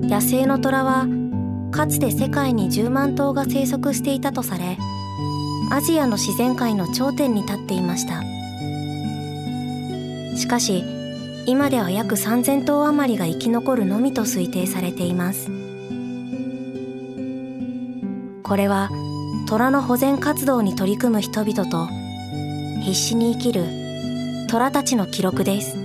野生の虎はかつて世界に10万頭が生息していたとされ、アジアの自然界の頂点に立っていました。しかし今では約3000頭余りが生き残るのみと推定されています。これは虎の保全活動に取り組む人々と必死に生きる虎たちの記録です。